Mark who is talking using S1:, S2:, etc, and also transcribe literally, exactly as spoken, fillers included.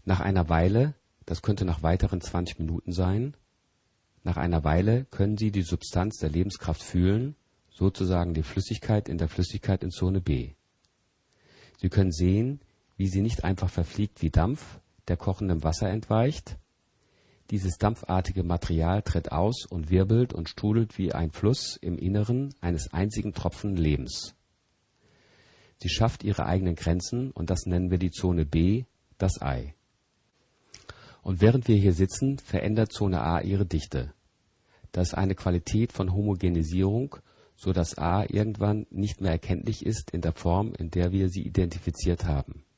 S1: Nach einer Weile, das könnte nach weiteren zwanzig Minuten sein, nach einer Weile können Sie die Substanz der Lebenskraft fühlen, sozusagen die Flüssigkeit in der Flüssigkeit in Zone B. Sie können sehen, wie sie nicht einfach verfliegt wie Dampf, der kochendem Wasser entweicht. Dieses dampfartige Material tritt aus und wirbelt und strudelt wie ein Fluss im Inneren eines einzigen Tropfen Lebens. Sie schafft ihre eigenen Grenzen und das nennen wir die Zone B, das Ei. Und während wir hier sitzen, verändert Zone A ihre Dichte. Das ist eine Qualität von Homogenisierung, so dass A irgendwann nicht mehr erkenntlich ist in der Form, in der wir sie identifiziert haben.